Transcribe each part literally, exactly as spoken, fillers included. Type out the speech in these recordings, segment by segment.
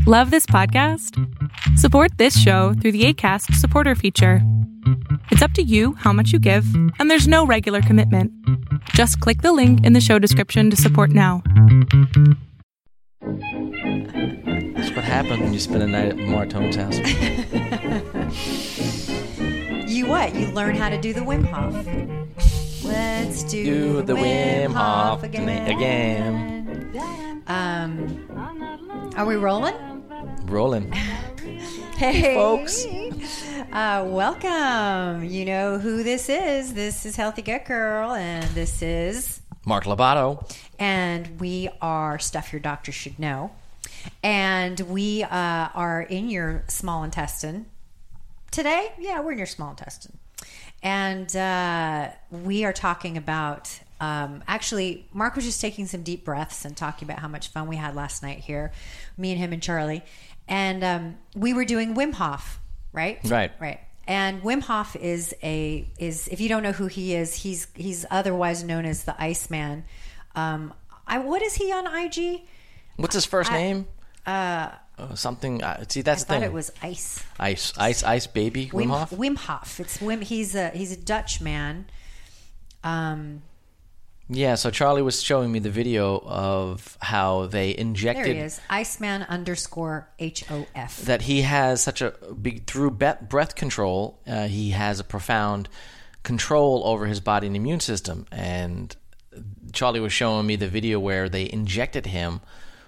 Love this podcast? Support this show through the Acast supporter feature. It's up to you how much you give, and there's no regular commitment. Just click the link in the show description to support now. That's what happened when you spend a night at Martone's house. You what? You learn how to do the Wim Hof. Let's do, Do the Wim Hof again. again. Um, are we rolling? Rolling. Hey, folks. Uh, welcome. You know who this is. This is Healthy Gut Girl, and this is Mark Lobato. And we are Stuff Your Doctor Should Know. And we uh, are in your small intestine today. Yeah, we're in your small intestine. And uh, we are talking about, um, actually, Mark was just taking some deep breaths and talking about how much fun we had last night here, me and him and Charlie. And um, we were doing Wim Hof, right? Right. Right. And Wim Hof is a, is if you don't know who he is, he's he's otherwise known as the Iceman. Um, I what is he on I G? What's his first I, name? Uh, uh, something. Uh, see, that's I the thing. thought it was Ice. Ice, Ice, Ice, baby. Wim, Wim Hof. Wim Hof. It's Wim. He's a he's a Dutch man. Um. Yeah. So Charlie was showing me the video of how they injected. There he is. Iceman underscore H O F. That he has such a big through breath control. Uh, he has a profound control over his body and immune system. And Charlie was showing me the video where they injected him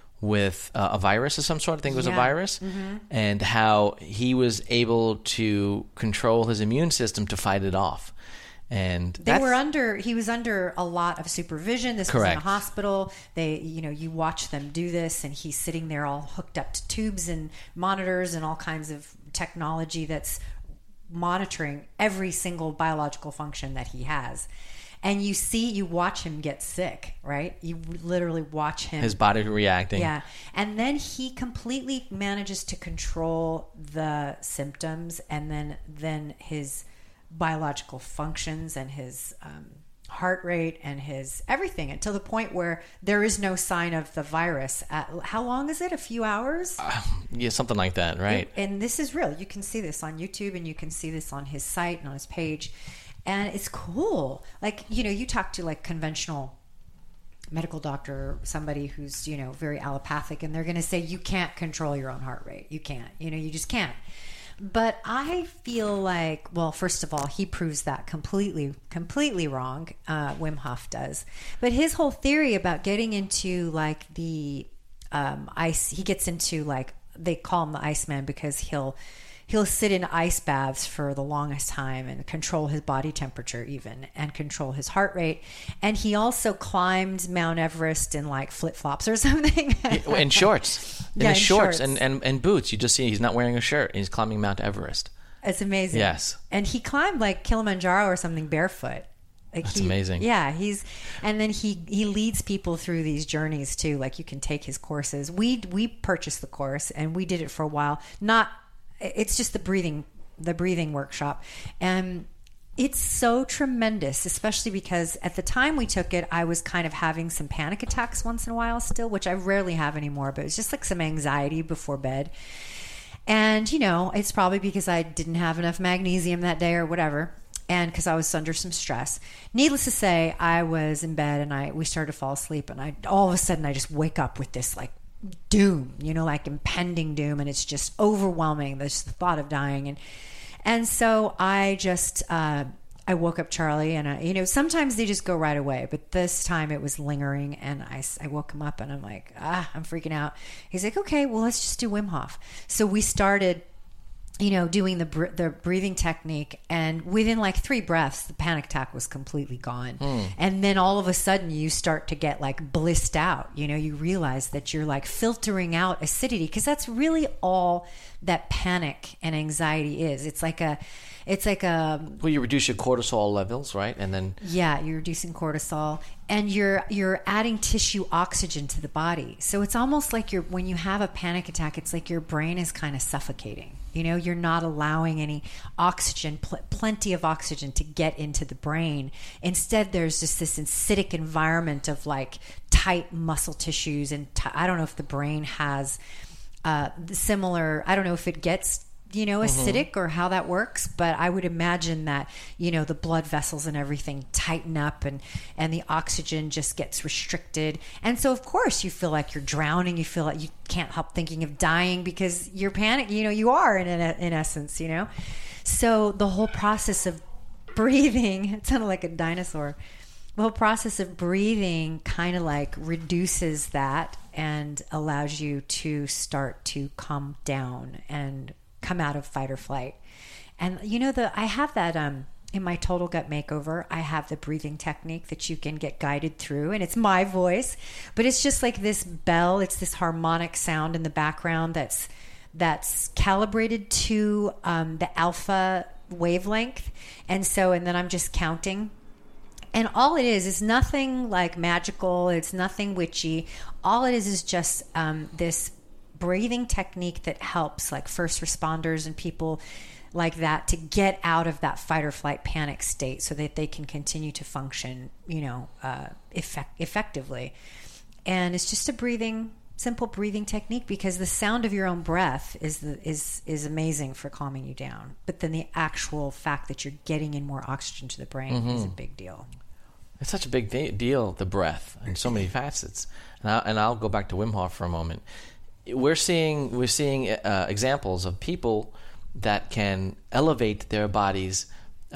with uh, a virus of some sort. I think it was yeah. a virus. Mm-hmm. And how he was able to control his immune system to fight it off. And they were under, he was under a lot of supervision. This correct. was in a hospital. They, you know, you watch them do this, and he's sitting there all hooked up to tubes and monitors and all kinds of technology that's monitoring every single biological function that he has. And you see, you watch him get sick, right? You literally watch him. His body reacting. Yeah. And then he completely manages to control the symptoms, and then, then his biological functions and his um, heart rate and his everything, until the point where there is no sign of the virus. At, how long is it? A few hours? Uh, yeah, something like that, right? And, and this is real. You can see this on YouTube, and you can see this on his site and on his page. And it's cool. Like, you know, you talk to like conventional medical doctor, somebody who's, you know, very allopathic, and they're going to say, you can't control your own heart rate. You can't, you know, you just can't. But I feel like, well, first of all, he proves that completely, completely wrong. Uh, Wim Hof does. But his whole theory about getting into like the um, ice, he gets into like, they call him the Iceman because he'll, he'll sit in ice baths for the longest time and control his body temperature even, and control his heart rate. And he also climbed Mount Everest in like flip-flops or something. In shorts. In yeah, his in shorts, shorts. And, and, and boots. You just see he's not wearing a shirt. He's climbing Mount Everest. It's amazing. Yes. And he climbed like Kilimanjaro or something barefoot. Like That's he, amazing. Yeah, he's and then he he leads people through these journeys too. Like you can take his courses. We we purchased the course, and we did it for a while. Not it's just the breathing the breathing workshop. And it's so tremendous, especially because at the time we took it, I was kind of having some panic attacks once in a while still, which I rarely have anymore, but it's just like some anxiety before bed. And, you know, it's probably because I didn't have enough magnesium that day or whatever, and because I was under some stress. Needless to say, I was in bed, and I we started to fall asleep, and I all of a sudden I just wake up with this like doom, you know, like impending doom, and it's just overwhelming. There's the thought of dying, and and so I just uh, I woke up Charlie, and I, you know, sometimes they just go right away, but this time it was lingering, and I, I woke him up, and I'm like, ah, I'm freaking out. He's like, okay, well, let's just do Wim Hof. So we started, you know, doing the br- the breathing technique, and within like three breaths, the panic attack was completely gone. Mm. And then all of a sudden, you start to get like blissed out. You know, you realize that you're like filtering out acidity, because that's really all that panic and anxiety is. It's like a, it's like a. Well, you reduce your cortisol levels, right, and then yeah, you're reducing cortisol, and you're you're adding tissue oxygen to the body. So it's almost like you're when you have a panic attack, it's like your brain is kind of suffocating. You know, you're not allowing any oxygen, pl- plenty of oxygen to get into the brain. Instead, there's just this acidic environment of like tight muscle tissues. And t- I don't know if the brain has uh, similar. I don't know if it gets, you know, acidic mm-hmm. or how that works, but I would imagine that, you know, the blood vessels and everything tighten up and, and the oxygen just gets restricted. And so of course you feel like you're drowning. You feel like you can't help thinking of dying because you're panic, you know, you are in, in essence, you know? So the whole process of breathing, it sounded like a dinosaur. The whole process of breathing kind of like reduces that and allows you to start to calm down and come out of fight or flight. And you know, the I have that um in my Total Gut Makeover, I have the breathing technique that you can get guided through, and it's my voice, but it's just like this bell, it's this harmonic sound in the background that's that's calibrated to um the alpha wavelength. And so and then I'm just counting. And all it is is nothing like magical, it's nothing witchy. All it is is just um this breathing technique that helps like first responders and people like that to get out of that fight or flight panic state so that they can continue to function, you know, uh, effect- effectively. And it's just a breathing, simple breathing technique because the sound of your own breath is the, is is amazing for calming you down. But then the actual fact that you're getting in more oxygen to the brain mm-hmm. is a big deal. It's such a big de- deal, the breath, and so many facets. And, I, and I'll go back to Wim Hof for a moment. We're seeing we're seeing uh, examples of people that can elevate their body's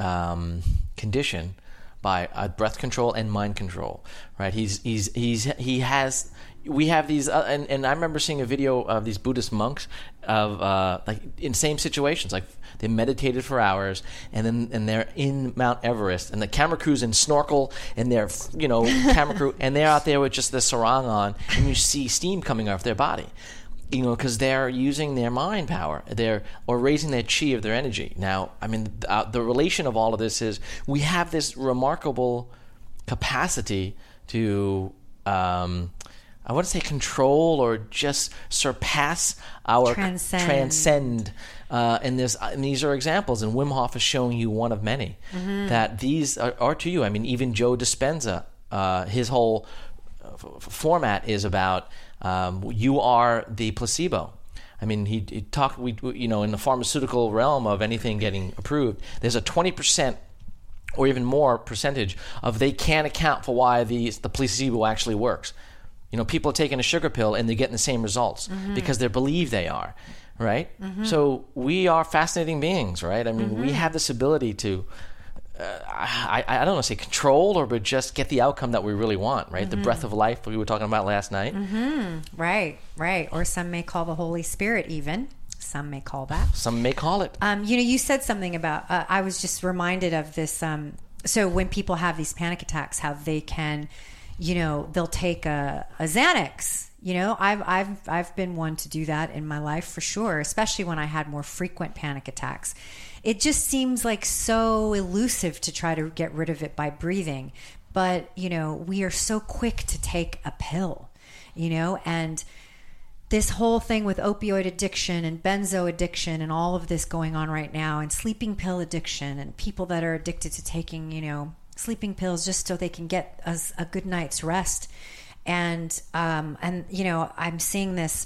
um, condition by uh, breath control and mind control. Right? He's he's he's he has. We have these, uh, and, and I remember seeing a video of these Buddhist monks of uh, like in same situations, like they meditated for hours, and then and they're in Mount Everest, and the camera crew's in snorkel, and they're you know camera crew, and they're out there with just the sarong on, and you see steam coming off their body, you know, because they're using their mind power, they're or raising their chi of their energy. Now, I mean, uh, the relation of all of this is we have this remarkable capacity to. Um, I want to say control or just surpass our transcend. transcend. Uh, and, this, and these are examples, and Wim Hof is showing you one of many mm-hmm. that these are, are to you. I mean, even Joe Dispenza, uh, his whole f- format is about um, you are the placebo. I mean, he, he talked. We you know in the pharmaceutical realm of anything getting approved, there's a twenty percent. Or even more percentage of they can't account for why the the placebo actually works. You know, people are taking a sugar pill and they're getting the same results mm-hmm. because they believe they are, right? Mm-hmm. So we are fascinating beings, right? I mean, mm-hmm. we have this ability to, uh, I, I don't want to say control, or but just get the outcome that we really want, right? Mm-hmm. The breath of life we were talking about last night. Mm-hmm. Right, right. Or some may call the Holy Spirit even. Some may call that. Some may call it. Um, you know, you said something about, uh, I was just reminded of this. Um, so when people have these panic attacks, how they can, you know, they'll take a, a Xanax. You know, I've I've I've been one to do that in my life for sure, especially when I had more frequent panic attacks. It just seems like so elusive to try to get rid of it by breathing. But, you know, we are so quick to take a pill, you know, and this whole thing with opioid addiction and benzo addiction and all of this going on right now, and sleeping pill addiction and people that are addicted to taking, you know, sleeping pills just so they can get a, a good night's rest. And, um, and, you know, I'm seeing this,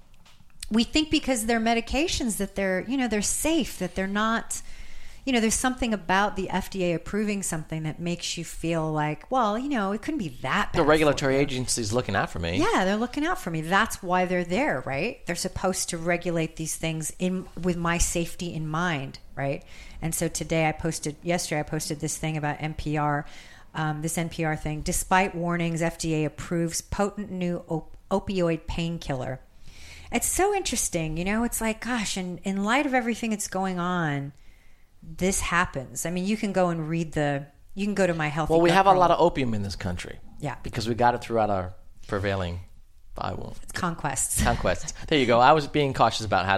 we think because they're medications that they're, you know, they're safe, that they're not, you know, there's something about the F D A approving something that makes you feel like, well, you know, it couldn't be that bad. The regulatory agency's looking out for me. Yeah, they're looking out for me. That's why they're there, right? They're supposed to regulate these things in with my safety in mind, right? And so today I posted, yesterday I posted this thing about N P R, um, this N P R thing. Despite warnings, F D A approves potent new op- opioid painkiller. It's so interesting, you know, it's like, gosh, in, in light of everything that's going on, this happens. I mean, you can go and read the, you can go to my healthy. Well, we have a lot of opium in this country. Yeah. Because we got it throughout our prevailing, I won't. It's conquests. Conquests. There you go. I was being cautious about how to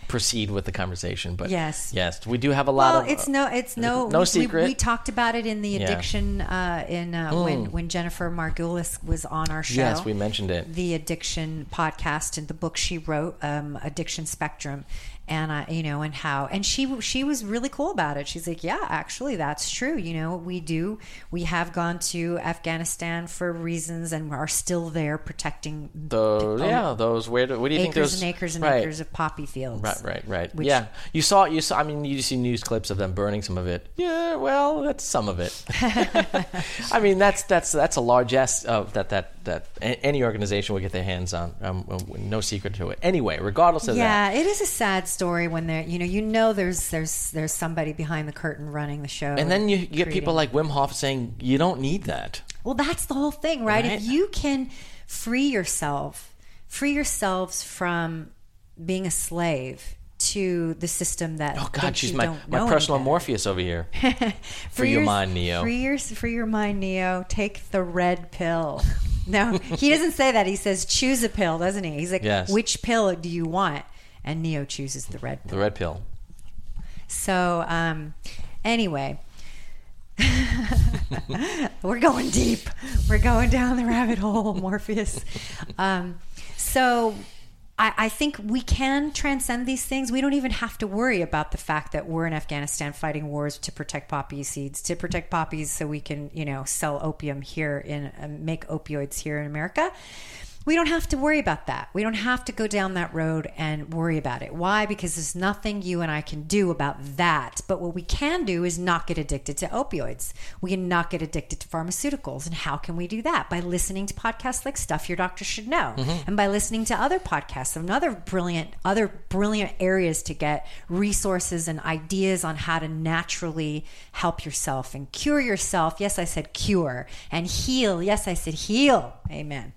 proceed with the conversation. But yes, yes, we do have a lot well, of. it's no, it's no, no we, secret. We, we talked about it in the Yeah. addiction uh, in uh, Mm. when when Jennifer Margulis was on our show. Yes, we mentioned it. The addiction podcast and the book she wrote, um, Addiction Spectrum. And I, you know, and how, and she she was really cool about it. She's like, yeah, actually, that's true. You know, we do, we have gone to Afghanistan for reasons, and are still there protecting Those, the, yeah, those. Where do, what do you think acres those? and acres and right. acres of poppy fields. Right, right, right. Which- yeah, you saw, you saw. I mean, you see news clips of them burning some of it. Yeah, well, that's some of it. I mean, that's that's that's a largesse of that that that a- any organization would get their hands on. Um, no secret to it. Anyway, regardless of yeah, that. it is a sad story when there, you know, you know, there's there's there's somebody behind the curtain running the show, And then you get creating- people like Wim Hof saying you don't need that. Well, that's the whole thing, right? Right. If you can free yourself, free yourselves from being a slave to the system that Oh God, thinks she's you my don't my know personal any better. Morpheus over here. Free your mind, Neo. Free your, free your mind, Neo. Take the red pill. No, he doesn't say that. He says choose a pill, doesn't he? He's like, Yes. which pill do you want? And Neo chooses the red pill. The red pill. So, um, anyway, we're going deep. We're going down the rabbit hole, Morpheus. Um, so, I, I think we can transcend these things. We don't even have to worry about the fact that we're in Afghanistan fighting wars to protect poppy seeds, to protect poppies so we can, you know, sell opium here in, uh, make opioids here in America. We don't have to worry about that. We don't have to go down that road and worry about it. Why? Because there's nothing you and I can do about that. But what we can do is not get addicted to opioids. We can not get addicted to pharmaceuticals. And how can we do that? By listening to podcasts like Stuff Your Doctor Should Know. Mm-hmm. And by listening to other podcasts and other brilliant, other brilliant areas to get resources and ideas on how to naturally help yourself and cure yourself. Yes, I said cure. And heal. Yes, I said heal. Amen.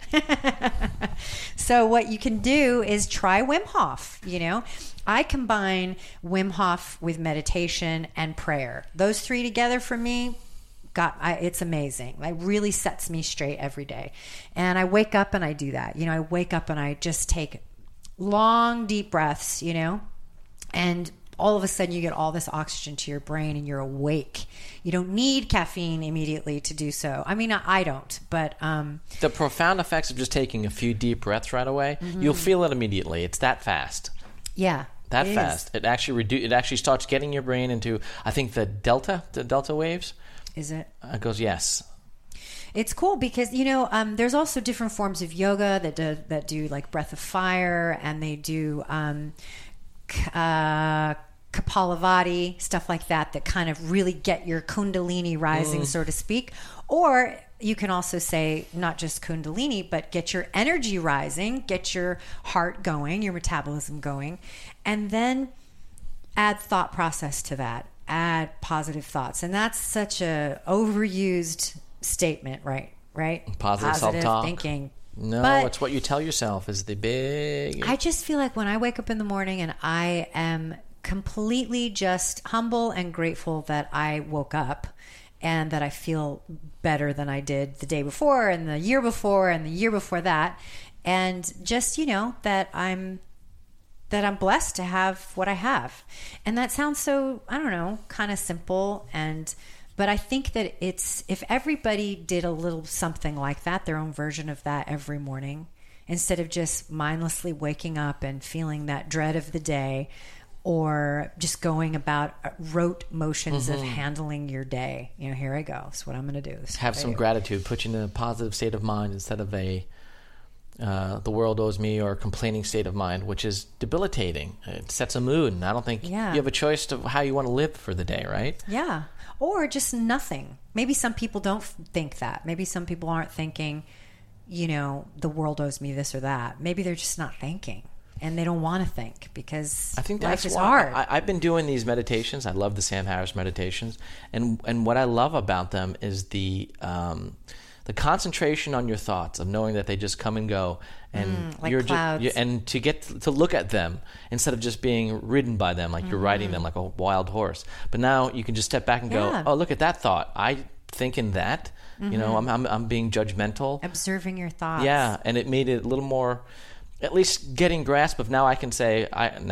So what you can do is try Wim Hof. You know, I combine Wim Hof with meditation and prayer. Those three together for me, got I, it's amazing. It really sets me straight every day. And I wake up and I do that. You know, I wake up and I just take long, deep breaths, you know, and all of a sudden you get all this oxygen to your brain and you're awake. You don't need caffeine immediately to do so. I mean, I, I don't, but... Um, the profound effects of just taking a few deep breaths right away, mm-hmm. you'll feel it immediately. It's that fast. Yeah. That it fast. Is. It actually redu- It actually starts getting your brain into, I think, the delta, the delta waves. Is it? It goes, yes. It's cool because, you know, um, there's also different forms of yoga that do, that do like breath of fire, and they do... Um, uh, Kapalabhati, stuff like that, that kind of really get your kundalini rising, mm. so to speak. Or you can also say not just kundalini, but get your energy rising, get your heart going, your metabolism going, and then add thought process to that, add positive thoughts. And that's such a overused statement, right? Right? Positive, positive self-talk. thinking. No, but it's what you tell yourself is the big... I just feel like when I wake up in the morning and I am completely just humble and grateful that I woke up and that I feel better than I did the day before and the year before and the year before that. And just, you know, that I'm that I'm blessed to have what I have. And that sounds so, I don't know, kind of simple, and but I think that it's, if everybody did a little something like that, their own version of that every morning, instead of just mindlessly waking up and feeling that dread of the day, or just going about rote motions mm-hmm. of handling your day. You know, here I go. That's what I'm going to do. This Have some do. gratitude. Put you in a positive state of mind instead of a uh, the world owes me or complaining state of mind, which is debilitating. It sets a mood, and I don't think yeah. you have a choice of how you want to live for the day, right? Yeah. Or just nothing. Maybe some people don't think that. Maybe some people aren't thinking, you know, the world owes me this or that. Maybe they're just not thinking. And they don't want to think because I think life that's is why hard. I, I've been doing these meditations. I love the Sam Harris meditations, and and what I love about them is the um, the concentration on your thoughts, of knowing that they just come and go, and mm, like you're clouds. just, and to get to look at them instead of just being ridden by them, like mm-hmm. you're riding them like a wild horse. But now you can just step back and yeah. go, oh, look at that thought. I think in that. Mm-hmm. You know, I'm, I'm I'm being judgmental, observing your thoughts. Yeah, and it made it a little more. At least getting grasp of now I can say, I now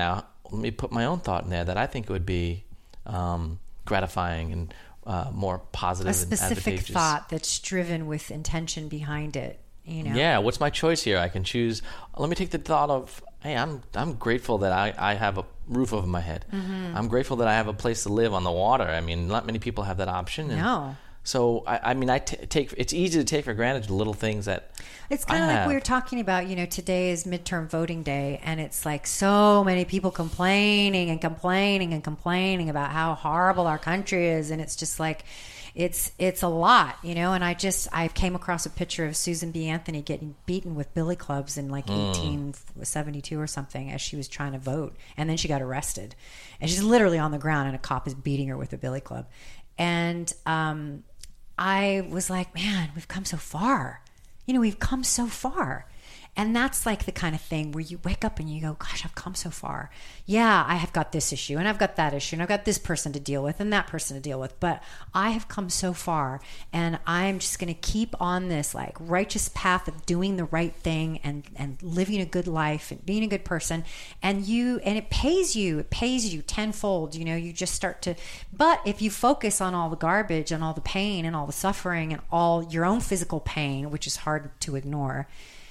let me put my own thought in there that I think would be um, gratifying and uh, more positive a specific and advantageous. thought that's driven with intention behind it. You know? Yeah, what's my choice here? I can choose. Let me take the thought of, hey, I'm I'm grateful that I, I have a roof over my head. Mm-hmm. I'm grateful that I have a place to live on the water. I mean, not many people have that option. And no. So, I, I mean, I t- take it's easy to take for granted the little things that It's kind of like we were talking about, you know, today is midterm voting day, and it's like so many people complaining and complaining and complaining about how horrible our country is, and it's just like, it's it's a lot, you know. And I just I came across a picture of Susan B. Anthony getting beaten with billy clubs in like mm. eighteen seventy-two or something as she was trying to vote, and then she got arrested, and she's literally on the ground, and a cop is beating her with a billy club, and um. I was like, man, we've come so far. You know, we've come so far. And that's like the kind of thing where you wake up and you go, gosh, I've come so far. Yeah, I have got this issue and I've got that issue and I've got this person to deal with and that person to deal with. But I have come so far, and I'm just going to keep on this like righteous path of doing the right thing and, and living a good life and being a good person. And you, and it pays you, it pays you tenfold. You know, you just start to, but if you focus on all the garbage and all the pain and all the suffering and all your own physical pain, which is hard to ignore,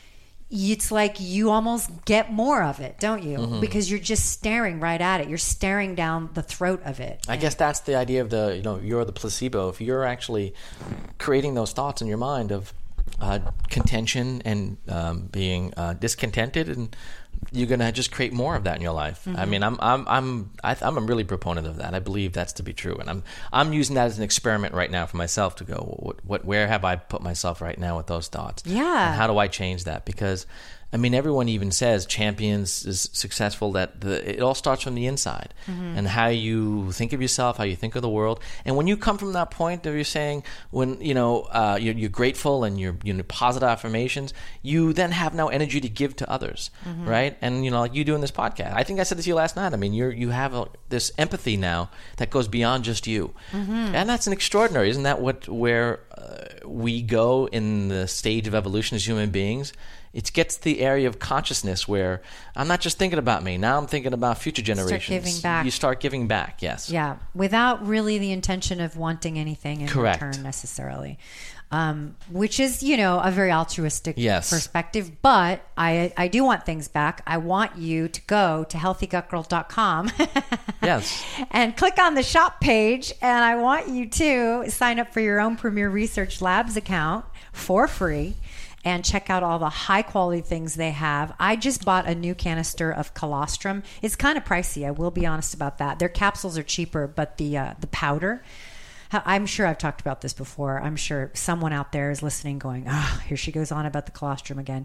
it's like you almost get more of it, don't you? Mm-hmm. Because you're just staring right at it. You're staring down the throat of it. I and guess that's the idea of the, you know, you're the placebo. If you're actually creating those thoughts in your mind of uh, contention and um, being uh, discontented, and you're going to just create more of that in your life. Mm-hmm. I mean, I'm I'm I'm I, I'm a really proponent of that. I believe that's to be true, and I'm I'm using that as an experiment right now for myself to go, what what where have I put myself right now with those thoughts? Yeah. And how do I change that? Because I mean, everyone even says champions is successful, that the, it all starts from the inside, mm-hmm. and how you think of yourself, how you think of the world. And when you come from that point that you're saying, when, you know, uh, you're, you're grateful and you're, you know, positive affirmations, you then have now energy to give to others, mm-hmm. right? And, you know, like you doing this podcast. I think I said this to you last night. I mean, you're, you have a, this empathy now that goes beyond just you. Mm-hmm. And that's an extraordinary. Isn't that what, where uh, we go in the stage of evolution as human beings? It gets to the area of consciousness where I'm not just thinking about me. Now I'm thinking about future generations. Start giving back. You start giving back, yes. Yeah, without really the intention of wanting anything in Correct. return necessarily. Um, which is, you know, a very altruistic yes. perspective. But I I do want things back. I want you to go to healthy gut girl dot com yes. and click on the shop page. And I want you to sign up for your own Premier Research Labs account for free. And check out all the high quality things they have. I just bought a new canister of colostrum. It's kind of pricey, I will be honest about that. Their capsules are cheaper, but the uh, the powder, I'm sure I've talked about this before. I'm sure someone out there is listening going, oh, here she goes on about the colostrum again.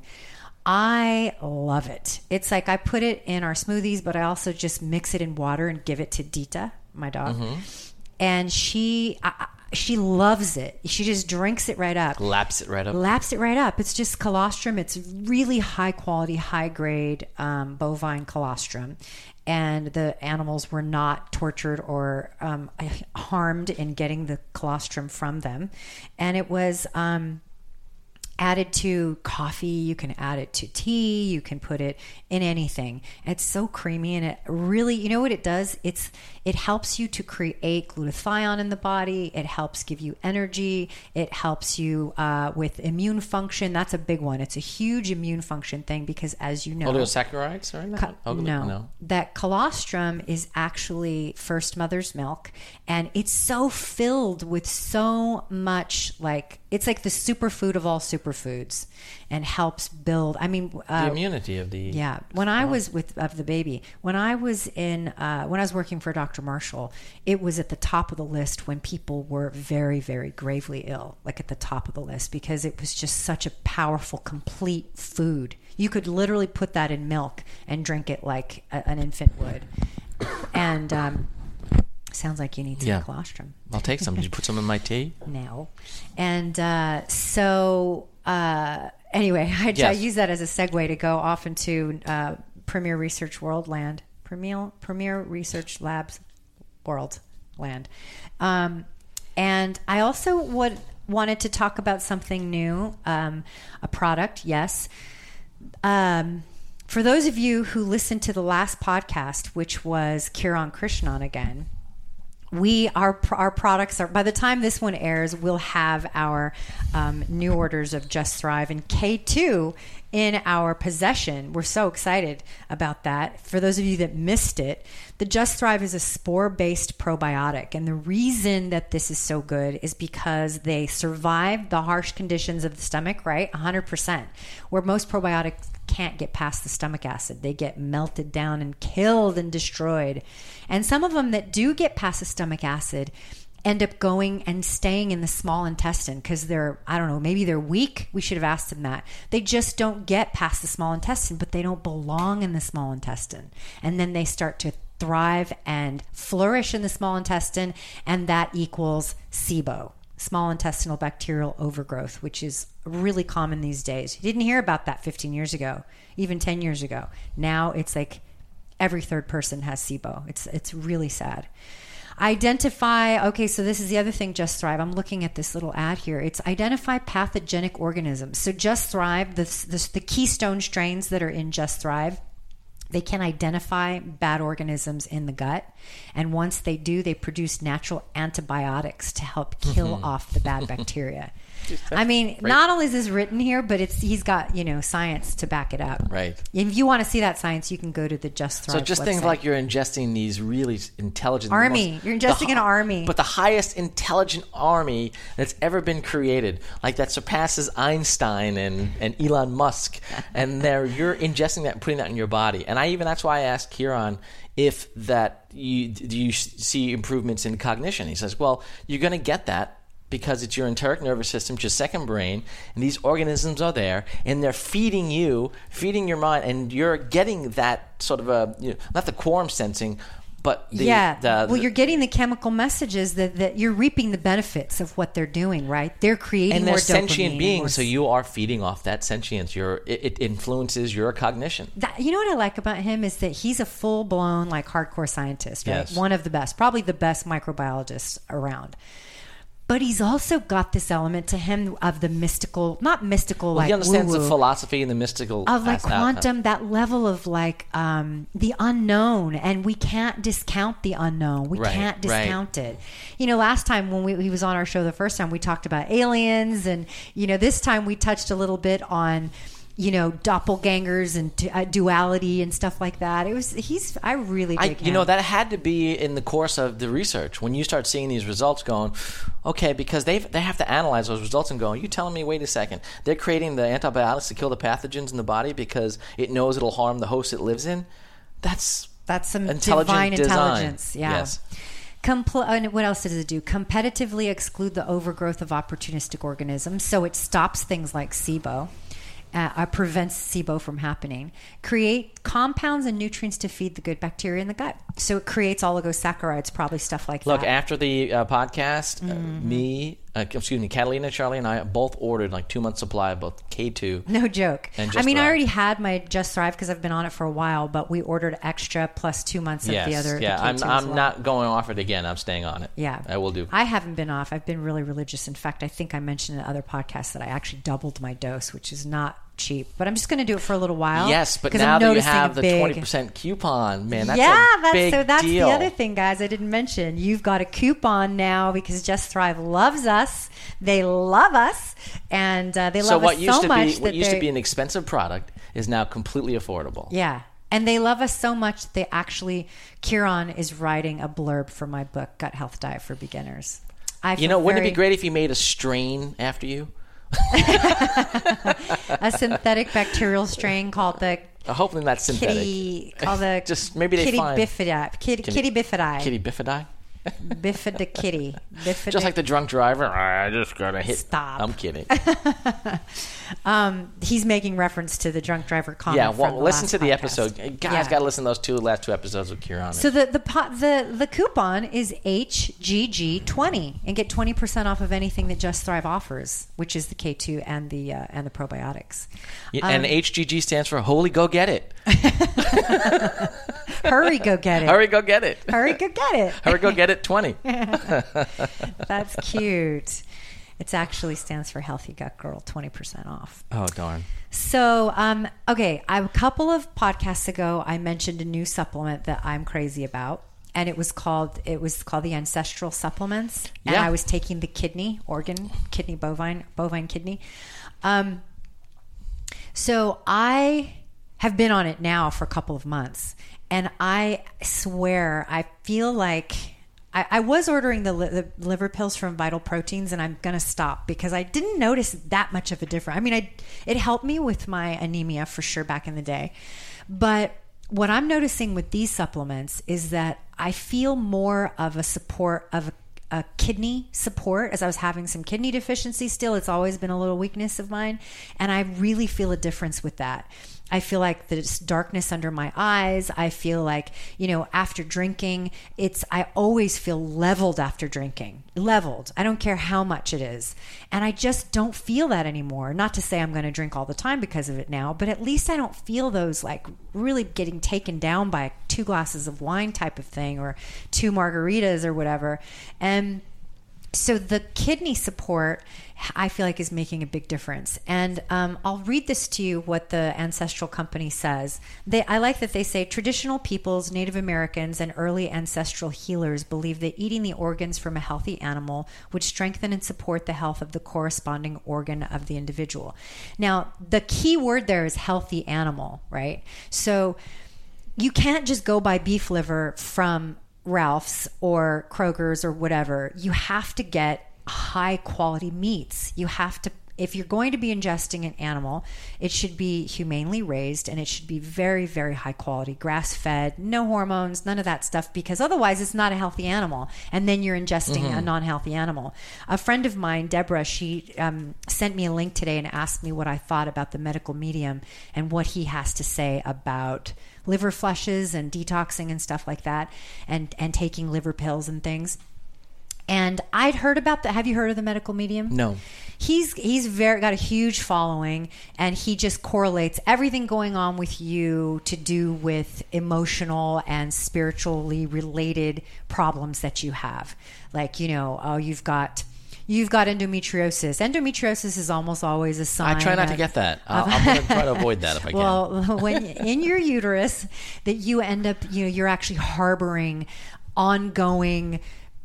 I love it. It's like I put it in our smoothies, but I also just mix it in water and give it to Dita, my dog. Mm-hmm. And she... I, She loves it. She just drinks it right up. Laps it right up. Laps it right up. It's just colostrum. It's really high quality, high grade um, bovine colostrum. And the animals were not tortured or um, harmed in getting the colostrum from them. And it was um, added to coffee. You can add it to tea. You can put it in anything. It's so creamy, and it really, you know what it does? It's It helps you to create glutathione in the body. It helps give you energy. It helps you uh, with immune function. That's a big one. It's a huge immune function thing because, as you know... Oligosaccharides? Or Co- oh, no, no. That colostrum is actually first mother's milk, and it's so filled with so much, like, it's like the superfood of all superfoods, and helps build, I mean... Uh, the immunity of the... Yeah. When I was with of the baby, when I was in, uh, when I was working for Doctor Marshall, it was at the top of the list when people were very, very gravely ill, like at the top of the list, because it was just such a powerful, complete food. You could literally put that in milk and drink it like a, an infant would. And um, sounds like you need some yeah. colostrum. I'll take some. Did you put some in my tea? No. And uh, so uh, anyway, I, yes. I use that as a segue to go off into uh, Premier Research World Land. Premier, Premier Research Labs World Land. Um, and I also would, wanted to talk about something new, um, a product, yes. Um, For those of you who listened to the last podcast, which was Kiran Krishnan again, we our our products are, by the time this one airs, we'll have our um, new orders of Just Thrive and K two in our possession. We're so excited about that. For those of you that missed it, the Just Thrive is a spore-based probiotic, and the reason that this is so good is because they survive the harsh conditions of the stomach, right? one hundred percent. Where most probiotics can't get past the stomach acid. They get melted down and killed and destroyed. And some of them that do get past the stomach acid end up going and staying in the small intestine because they're, I don't know, maybe they're weak. We should have asked them that. They just don't get past the small intestine, but they don't belong in the small intestine. And then they start to thrive and flourish in the small intestine, and that equals S I B O, small intestinal bacterial overgrowth, which is really common these days. You didn't hear about that fifteen years ago, even ten years ago. Now it's like every third person has S I B O. It's it's really sad. Identify, okay, so this is the other thing, Just Thrive. I'm looking at this little ad here. It's identify pathogenic organisms. So Just Thrive, the, the, the keystone strains that are in Just Thrive, they can identify bad organisms in the gut. And once they do, they produce natural antibiotics to help kill mm-hmm. off the bad bacteria. I mean, right. Not only is this written here, but it's he's got, you know, science to back it up. Right. If you want to see that science, you can go to the Just Thrive So just website. think like you're ingesting these really intelligent... Army. Most, you're ingesting the, an army. But the highest intelligent army that's ever been created, like that surpasses Einstein and, and Elon Musk. And they're, you're ingesting that and putting that in your body. And I even, that's why I asked Kiran if that you, do you see improvements in cognition. He says, well, you're going to get that because it's your enteric nervous system, your second brain, and these organisms are there, and they're feeding you, feeding your mind, and you're getting that sort of a, you know, not the quorum sensing, but the... Yeah, the, well, the, you're getting the chemical messages that, that you're reaping the benefits of what they're doing, right? They're creating and more they're sentient beings, more... so you are feeding off that sentience. You're, it, it influences your cognition. That, you know what I like about him is that he's a full-blown, like, hardcore scientist, right? Yes. One of the best, probably the best microbiologists around. But he's also got this element to him of the mystical, not mystical, well, like he understands woo-woo, the philosophy and the mystical of like as- quantum, that level of like um, the unknown, and we can't discount the unknown. We right, can't discount right. it. You know, last time when we, he was on our show the first time, we talked about aliens, and you know, this time we touched a little bit on, you know, doppelgangers and d- uh, duality and stuff like that. It was, he's, I really dig I, him. You know, that had to be in the course of the research. When you start seeing these results going, okay, because they they have to analyze those results and go, are you telling me, wait a second, they're creating the antibiotics to kill the pathogens in the body because it knows it'll harm the host it lives in? That's That's some intelligent divine design. intelligence. Yeah. Yes. Compl- and what else does it do? Competitively exclude the overgrowth of opportunistic organisms. So it stops things like S I B O. Uh, prevents S I B O from happening. Create compounds and nutrients to feed the good bacteria in the gut. So it creates oligosaccharides, probably stuff like Look, that. Look, after the uh, podcast, mm-hmm. uh, me, uh, excuse me, Catalina, Charlie, and I both ordered like two months supply of both K two. No joke. And Just I mean, Thrive. I already had my Just Thrive because I've been on it for a while, but we ordered extra plus two months yes, of the other. Yeah, the K I'm, two I'm as well. not going off it again. I'm staying on it. Yeah. I will do. I haven't been off. I've been really religious. In fact, I think I mentioned in other podcasts that I actually doubled my dose, which is not cheap, but I'm just going to do it for a little while. Yes, but 'cause now I'm that you noticing have a the big... twenty percent coupon, man, that's yeah, a that's, big so that's deal. the other thing, guys, I didn't mention. You've got a coupon now because Just Thrive loves us. They love us, and uh, they love so what us used so to much be, that what used they... to be an expensive product is now completely affordable. Yeah. And they love us so much that they actually, Kiran is writing a blurb for my book, Gut Health Diet for Beginners. I You know, wouldn't very... it be great if you made a strain after you? A synthetic bacterial strain called the Uh, hopefully not synthetic. kitty, called the Just maybe they kitty find bifida, kitty, Kitty- kitty bifida, kitty bifida. bifida kitty, bifida. Just like the drunk driver. I just gotta hit. Stop. I'm kidding. um, he's making reference to the drunk driver comment. Yeah, well, from the listen last to the podcast. episode. Guys, Yeah. got to listen to those two last two episodes with Kiran. So the the po- the the coupon is H G G twenty and get twenty percent off of anything that Just Thrive offers, which is the K two and the uh, and the probiotics. Yeah, and Um, H G G stands for Holy Go Get It. Hurry, go get it. Hurry, go get it. Hurry, go get it. Hurry, go get it. Twenty. That's cute. It actually stands for Healthy Gut Girl, twenty percent off. Oh, darn. So, um, okay, I, a couple of podcasts ago, I mentioned a new supplement that I'm crazy about. And it was called it was called the Ancestral Supplements. And Yeah. I was taking the kidney, organ, kidney, bovine, bovine kidney. Um, so I have been on it now for a couple of months. And I swear, I feel like I, I was ordering the, li- the liver pills from Vital Proteins, and I'm going to stop because I didn't notice that much of a difference. I mean, I, it helped me with my anemia for sure back in the day. But what I'm noticing with these supplements is that I feel more of a support of a, a kidney support as I was having some kidney deficiency still. It's always been a little weakness of mine. And I really feel a difference with that. I feel like there's darkness under my eyes. I feel like, you know, after drinking, it's, I always feel leveled after drinking, leveled. I don't care how much it is. And I just don't feel that anymore. Not to say I'm going to drink all the time because of it now, but at least I don't feel those like really getting taken down by two glasses of wine type of thing or two margaritas or whatever. And so the kidney support, I feel like, is making a big difference. And um, I'll read this to you, what the Ancestral Company says. They, I like that they say, traditional peoples, Native Americans, and early ancestral healers believe that eating the organs from a healthy animal would strengthen and support the health of the corresponding organ of the individual. Now, the key word there is healthy animal, right? So you can't just go buy beef liver from Ralph's or Kroger's or whatever. You have to get high quality meats. You have to, if you're going to be ingesting an animal, it should be humanely raised and it should be very, very high quality, grass fed, no hormones, none of that stuff, because otherwise it's not a healthy animal. And then you're ingesting mm-hmm. a non-healthy animal. A friend of mine, Deborah, she um, sent me a link today and asked me what I thought about the medical medium and what he has to say about liver flushes and detoxing and stuff like that, and and taking liver pills and things. And I'd heard about that. Have you heard of the medical medium? No. He's he's very got a huge following, and he just correlates everything going on with you to do with emotional and spiritually related problems that you have. Like, you know, oh, you've got You've got endometriosis. Endometriosis is almost always a sign. I try not of, to get that. I'll, I'm going to try to avoid that if I can. Well, when in your uterus, that you end up, you know, you're actually harboring ongoing,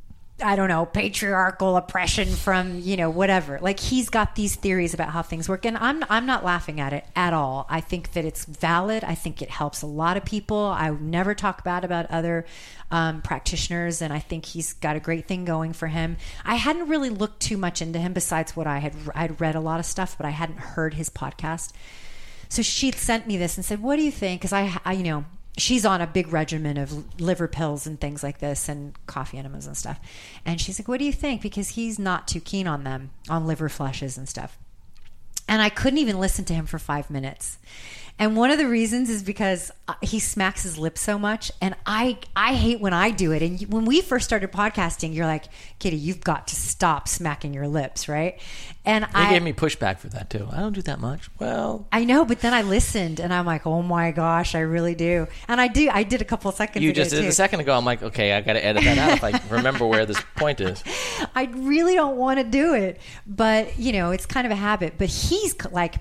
I don't know, patriarchal oppression from, you know, whatever. Like, he's got these theories about how things work, and I'm I'm not laughing at it at all. I think that it's valid. I think it helps a lot of people. I would never talk bad about other um, practitioners, and I think he's got a great thing going for him. I hadn't really looked too much into him besides what I had. I'd read a lot of stuff, but I hadn't heard his podcast. So she sent me this and said, "What do you think?" Because I, I, you know. She's on a big regimen of liver pills and things like this and coffee enemas and stuff. And she's like, what do you think? Because he's not too keen on them, on liver flushes and stuff. And I couldn't even listen to him for five minutes. And one of the reasons is because he smacks his lips so much. And I I hate when I do it. And when we first started podcasting, you're like, Kitty, you've got to stop smacking your lips, right? And they I gave me pushback for that too. I don't do that much. Well, I know, but then I listened and I'm like, oh my gosh, I really do. And I do. I did a couple of seconds you ago just did too. a second ago. I'm like, okay, I got to edit that out if I remember where this point is. I really don't want to do it, but you know, it's kind of a habit. But he's like,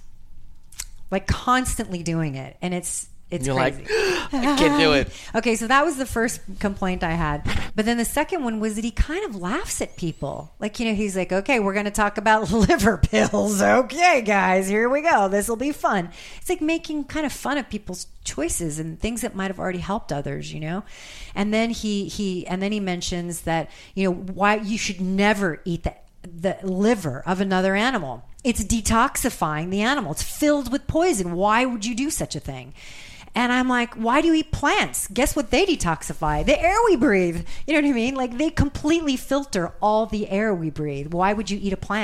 like constantly doing it, and it's it's You're crazy. like, I can't do it. Okay, so that was the first complaint I had. But then the second one was that he kind of laughs at people. Like, you know, he's like, okay, we're going to talk about liver pills. Okay, guys, here we go. This will be fun. It's like making kind of fun of people's choices and things that might have already helped others, you know? And then he, he, and then he mentions that, you know, why you should never eat the, the liver of another animal. It's detoxifying the animal. It's filled with poison. Why would you do such a thing? And I'm like, why do you eat plants? Guess what they detoxify? The air we breathe. You know what I mean? Like, they completely filter all the air we breathe. Why would you eat a plant?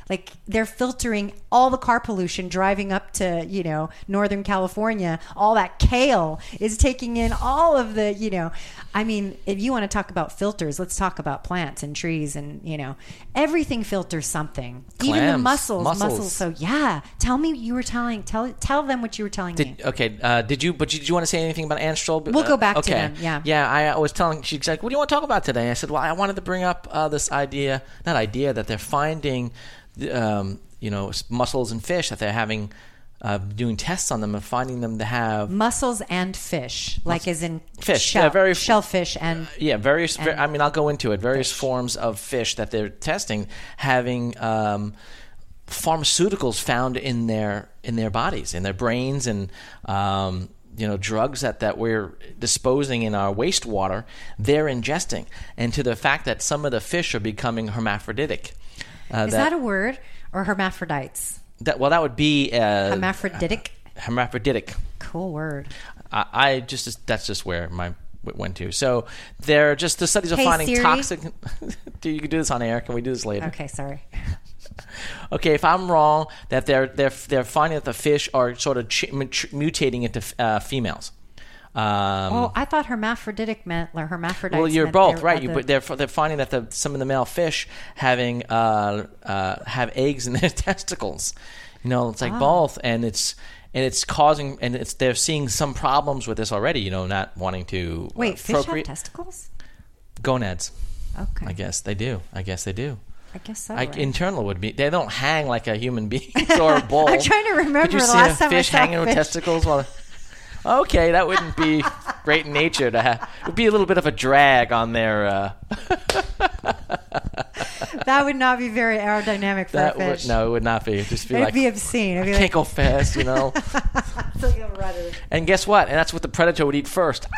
Like they're filtering all the car pollution driving up to, you know, Northern California. All that kale is taking in all of the, you know, I mean, if you want to talk about filters, let's talk about plants and trees and, you know, everything filters something. Clams, Even the mussels, mussels. mussels. So yeah, tell me you were telling, tell tell them what you were telling Did, me. okay, uh, did you, but did you want to say anything about Ann Stroll? We'll go back uh, to okay. them, yeah. Yeah, I was telling, she's like, what do you want to talk about today? I said, well, I wanted to bring up uh, this idea, not idea, that they're finding, um, you know, mussels and fish, that they're having, uh, doing tests on them and finding them to have... Mussels and fish, like as in fish, shell, yeah, very, shellfish and... Yeah, various, and I mean, I'll go into it, various fish. forms of fish that they're testing having... Um, pharmaceuticals found in their in their bodies, in their brains, and um, you know, drugs that, that we're disposing in our wastewater, they're ingesting, and to the fact that some of the fish are becoming hermaphroditic. Uh, Is that, that a word? Or hermaphrodites? That well, that would be uh, hermaphroditic. Hermaphroditic. Cool word. I, I just that's just where my went to. So they're just the studies are hey, finding Siri? toxic. Dude, you can do this on air. Can we do this later? Okay, sorry. Okay, if I'm wrong, that they're they're they're finding that the fish are sort of ch- mutating into uh, females. Um, oh, I thought hermaphroditic meant or hermaphrodites. well, you're meant both they're right. You, the- but they're they're finding that the some of the male fish having uh, uh, have eggs in their testicles. You know, it's like Oh. both, and it's and it's causing and it's they're seeing some problems with this already. You know, not wanting to Wait, uh, fish have procreate. testicles? Gonads. Okay, I guess they do. I guess they do. I guess so. Like right? internal would be. They don't hang like a human being or a bull. I'm trying to remember Could you the see last a time I fish saw hanging a with fish. testicles? Well, okay, that wouldn't be great in nature to have. It would be a little bit of a drag on their. Uh, That would not be very aerodynamic for that a fish. would no, it would not be. It'd just be It'd like be obscene. It'd be can't like, go fast, you know. it's like a rudder. And guess what? And that's what the predator would eat first.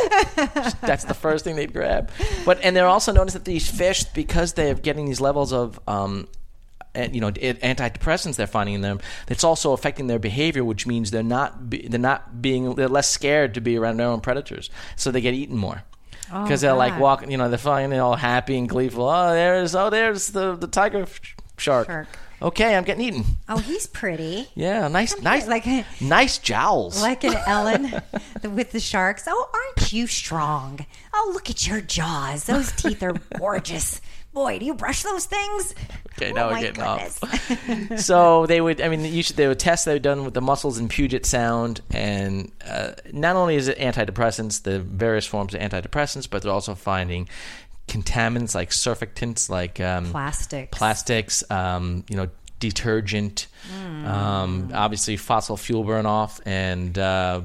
That's the first thing they'd grab. But and they're also noticed that these fish, because they're getting these levels of um, and, you know, antidepressants they're finding in them, it's also affecting their behavior, which means they're not be, they're not being they're less scared to be around their own predators, so they get eaten more. Because Oh, they're like God. walking, you know, they're finding all happy and gleeful. Oh, there's oh, there's the the tiger sh- shark. Shark. Okay, I'm getting eaten. Oh, he's pretty. Yeah, nice, nice, Like nice jowls. like an Ellen with the sharks. Oh, aren't you strong? Oh, look at your jaws. Those teeth are gorgeous. Boy, do you brush those things? Okay, Oh, now we're my getting off. goodness. So they would, I mean, usually they would test they were done with the mussels in Puget Sound, and uh, not only is it antidepressants, the various forms of antidepressants, but they're also finding contaminants like surfactants, like um, Plastics. plastics, um, you know, detergent, Mm. um, obviously fossil fuel burn off, and uh,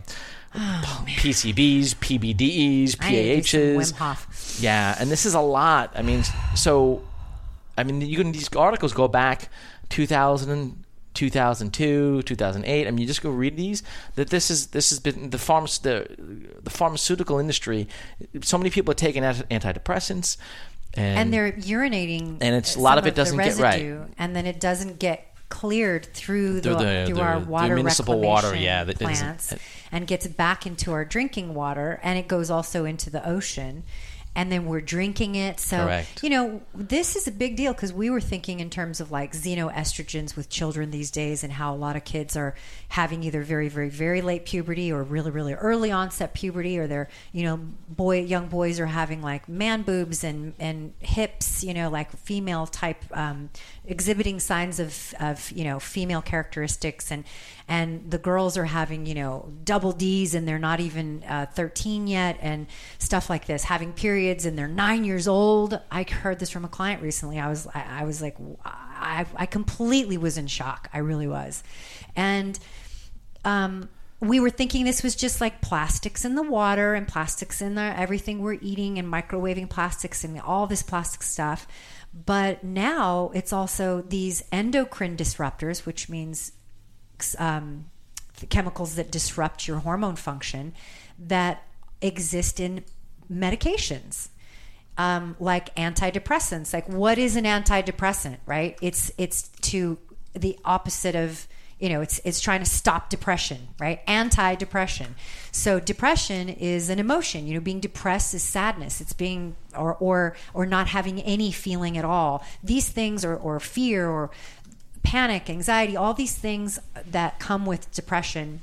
P C Bs, P B D Es, I need to do P A Hs. some Wim Hof. Yeah, and this is a lot. I mean, so, I mean, you can these articles go back two thousand, two thousand two, two thousand eight. I mean, you just go read these. That this is this has been the pharma, the the pharmaceutical industry. So many people are taking anti- antidepressants, and, And they're urinating. And it's- a some lot of it the doesn't get right. residue, and then it doesn't get cleared through the, Through the- through the- our the water municipal water, reclamation yeah, that doesn't- plants, and gets back into our drinking water, and it goes also into the ocean. And then we're drinking it. So, Correct. you know, this is a big deal because we were thinking in terms of like xenoestrogens with children these days and how a lot of kids are having either very, very, very late puberty or really, really early onset puberty, or they're, you know, boy, young boys are having like man boobs and, and hips, you know, like female type, um, exhibiting signs of, of, you know, female characteristics. And, and the girls are having, you know, double D's and they're not even uh, thirteen yet, and stuff like this, having periods and they're nine years old. I heard this from a client recently. I was, I, I was like, I, I completely was in shock. I really was. And, um, we were thinking this was just like plastics in the water and plastics in the, everything we're eating and microwaving plastics and all this plastic stuff. But now it's also these endocrine disruptors, which means um, the chemicals that disrupt your hormone function that exist in medications. Um, like antidepressants. Like, what is an antidepressant, right? It's it's to the opposite of, you know, it's it's trying to stop depression, right? Anti-depression. So depression is an emotion. You know, being depressed is sadness. It's being or or or not having any feeling at all. These things, or or fear, or panic, anxiety, all these things that come with depression,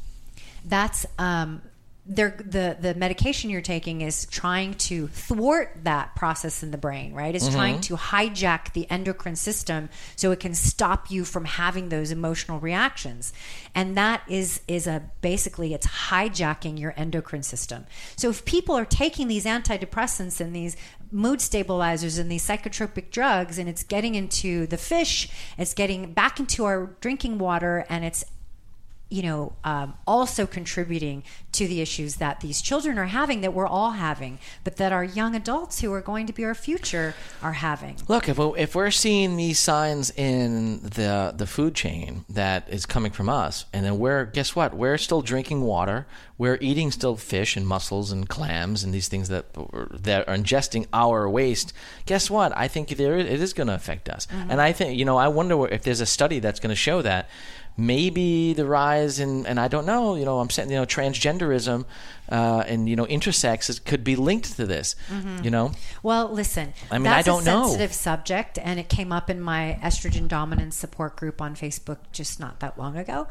that's um, they're, the the medication you're taking is trying to thwart that process in the brain, right? It's mm-hmm. trying to hijack the endocrine system so it can stop you from having those emotional reactions. And that is is a basically it's hijacking your endocrine system. So if people are taking these antidepressants and these mood stabilizers and these psychotropic drugs, and it's getting into the fish, it's getting back into our drinking water, and it's you know, um, also contributing to the issues that these children are having, that we're all having, but that our young adults who are going to be our future are having. Look, if we're, if we're seeing these signs in the the food chain that is coming from us, and then we're, guess what? We're still drinking water. We're eating still fish and mussels and clams and these things that that are ingesting our waste. Guess what? I think there it is going to affect us. Mm-hmm. And I think, you know, I wonder if there's a study that's going to show that maybe the rise in, and I don't know, you know, I'm saying, you know, transgenderism uh, and, you know, intersex could be linked to this, mm-hmm. you know? Well, listen, I mean, that's I don't a sensitive know. subject, and it came up in my estrogen dominance support group on Facebook just not that long ago.